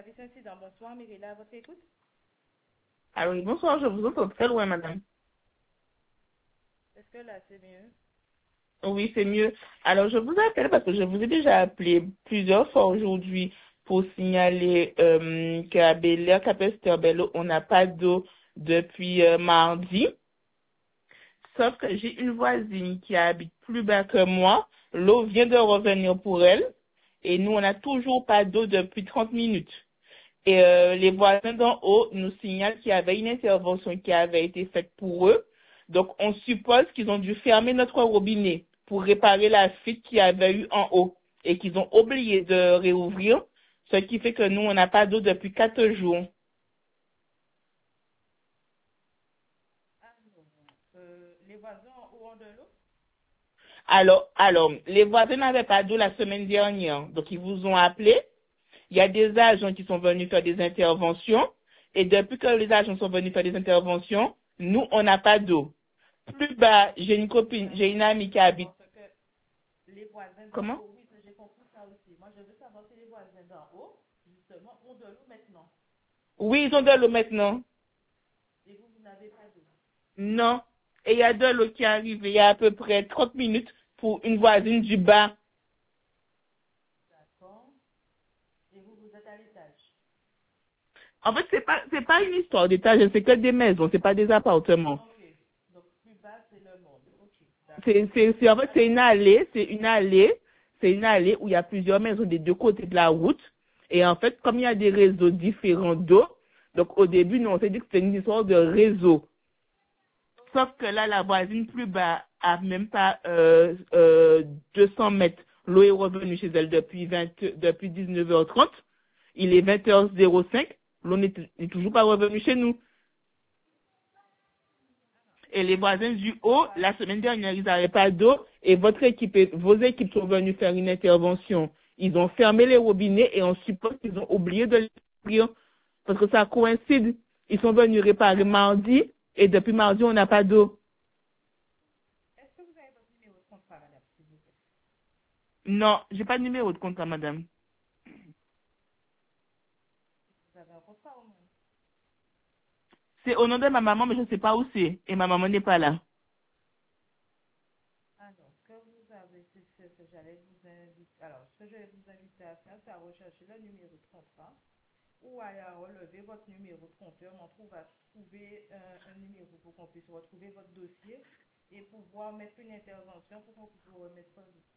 service incident. Bonsoir, Mirella, à votre écoute. Alors, oui, bonsoir, je vous entends très loin, madame. Est-ce que là, c'est mieux? Oui, c'est mieux. Alors, je vous appelle parce que je vous ai déjà appelé plusieurs fois aujourd'hui pour signaler qu'à Bel Air, Capesterre-Belle-Eau, on n'a pas d'eau depuis mardi. Sauf que j'ai une voisine qui habite plus bas que moi. L'eau vient de revenir pour elle. Et nous, on n'a toujours pas d'eau depuis 30 minutes. Et les voisins d'en haut nous signalent qu'il y avait une intervention qui avait été faite pour eux. Donc, on suppose qu'ils ont dû fermer notre robinet pour réparer la fuite qu'il y avait eu en haut et qu'ils ont oublié de réouvrir, ce qui fait que nous, on n'a pas d'eau depuis 4 jours. Ah non. Les voisins en haut ont de l'eau? Alors, les voisins n'avaient pas d'eau la semaine dernière. Donc, ils vous ont appelé. Il y a des agents qui sont venus faire des interventions. Et depuis que les agents sont venus faire des interventions, nous, on n'a pas d'eau. Plus bas, j'ai une copine, j'ai une amie qui habite. Parce que les voisins d'en Comment? haut, oui, j'ai compris ça aussi. Moi, je veux savoir si les voisins d'en haut, justement, ont de l'eau maintenant. Oui, ils ont de l'eau maintenant. Et vous, vous n'avez pas d'eau. Non. Et il y a de l'eau qui arrive il y a à peu près 30 minutes pour une voisine du bas. D'accord. Et vous, vous êtes à l'étage. En fait, c'est pas une histoire d'étage, c'est que des maisons, c'est pas des appartements. Ok. Donc, plus bas, c'est le monde. Ok. En fait, c'est une allée où il y a plusieurs maisons des deux côtés de la route. Et en fait, comme il y a des réseaux différents d'eau, donc au début, nous, on s'est dit que c'était une histoire de réseau. Sauf que là, la voisine plus bas a même pas 200 mètres. L'eau est revenue chez elle depuis 19h30. Il est 20h05. L'eau n'est toujours pas revenue chez nous. Et les voisins du haut, la semaine dernière, ils n'avaient pas d'eau et vos équipes sont venues faire une intervention. Ils ont fermé les robinets et on suppose qu'ils ont oublié de les ouvrir parce que ça coïncide. Ils sont venus réparer mardi et depuis mardi, on n'a pas d'eau. Est-ce que vous avez votre numéro de contrat, madame, s'il vous plaît? Non, j'ai pas de numéro de compte, madame. Vous avez un contrat au moins? C'est au nom de ma maman, mais je ne sais pas où c'est. Et ma maman n'est pas là. Alors, ce que vous avez, c'est ce que j'allais vous inviter. Alors, ce que je vais vous inviter à faire, c'est à rechercher le numéro de contrat ou à relever votre numéro de compteur. On trouve à trouver un numéro pour qu'on puisse retrouver votre dossier et pouvoir mettre une intervention pour qu'on puisse vous remettre en vie.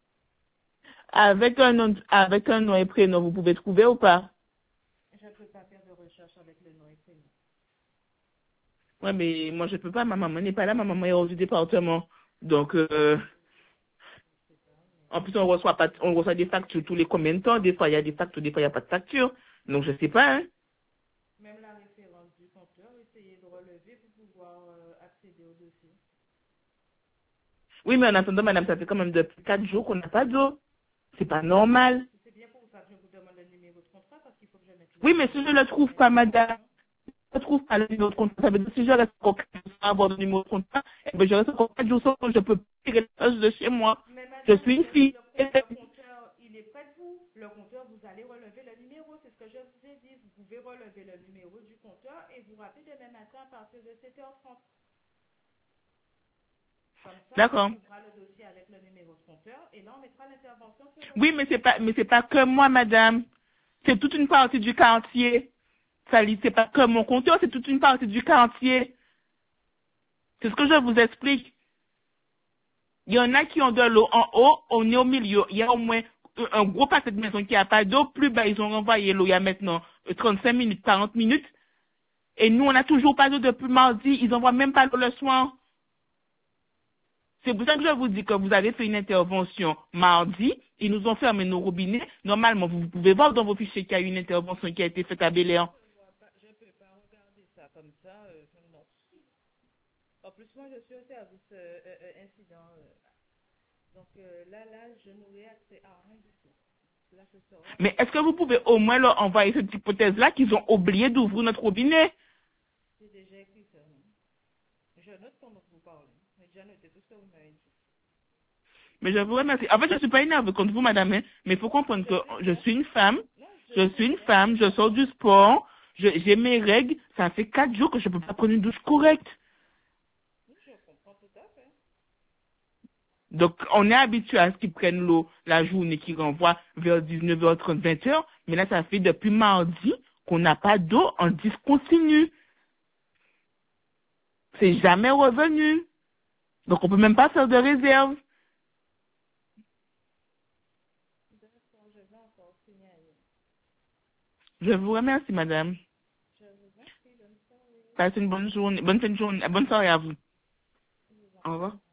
Avec un nom et prénom, vous pouvez trouver ou pas? Je ne peux pas faire de recherche avec le nom et prénom. Ouais, mais moi, je peux pas. Ma maman n'est pas là. Ma maman est hors du département. Donc, Je sais pas, mais en plus, on reçoit des factures tous les combien de temps. Des fois, il y a des factures, des fois, il n'y a pas de facture. Donc, je sais pas, hein. même la référence du compteur, essayez de relever pour pouvoir accéder au dossier. Oui, mais en attendant, madame, ça fait quand même depuis 4 jours qu'on n'a pas d'eau. C'est pas normal. C'est bien pour ça que je vous demande le numéro de contrat parce qu'il faut que je mette Oui, mais si je ne le trouve pas, madame, je ne trouve pas le numéro de contrat. Ça veut dire que si je reste encore 4 jours sans avoir le numéro de contrat, eh ben, je reste encore 4 jours sans, je peux pas tirer le poste de chez moi. Mais Je madame, suis une fille. le compteur, il est près de vous. Le compteur, vous allez relever le numéro. C'est ce que je vous ai dit. Vous pouvez relever le numéro du compteur et vous rappeler demain matin à partir de 7h30. Comme ça, D'accord. on ouvrira le dossier avec le numéro de compteur et là, on mettra l'intervention sur votre Oui, dossier. mais c'est pas que moi, madame. C'est toute une partie du quartier. C'est pas que mon compteur, c'est toute une partie du quartier. C'est ce que je vous explique. Il y en a qui ont de l'eau en haut, on est au milieu. Il y a au moins un gros paquet de maisons qui a pas d'eau. Plus bas, ils ont renvoyé l'eau il y a maintenant 35 minutes, 40 minutes. Et nous, on n'a toujours pas d'eau depuis mardi. Ils envoient même pas l'eau le soir. C'est pour ça que je vous dis que vous avez fait une intervention mardi. Ils nous ont fermé nos robinets. Normalement, vous pouvez voir dans vos fichiers qu'il y a eu une intervention qui a été faite à Bel Air. Je ne peux pas regarder ça comme ça. Non. En plus, moi, je suis au service incident. Donc là, je n'aurai accès à rien du tout. Là, ce sera. Mais est-ce que vous pouvez au moins leur envoyer cette hypothèse-là qu'ils ont oublié d'ouvrir notre robinet? C'est déjà écrit ça. Non? Je note pendant que vous parlez. J'ai déjà noté tout ce que vous m'avez dit. Mais je vous remercie. En fait, je ne suis pas énervée contre vous, madame, hein, mais il faut comprendre que Je sais je bien. suis une femme. Non, Je suis une femme, je sors du sport, j'ai mes règles, ça fait 4 jours que je peux pas prendre une douche correcte. Je comprends tout à fait. Donc, on est habitué à ce qu'ils prennent l'eau la journée, qui renvoie vers 19h30, 20h, mais là, ça fait depuis mardi qu'on n'a pas d'eau en discontinu. C'est jamais revenu. Donc, on peut même pas faire de réserve. D'accord, je vais encore signaler. Je vous remercie, madame. Je vous en prie, bonne soirée. Passez une bonne journée, bonne fin de journée, bonne soirée à vous. Je vous en Au revoir.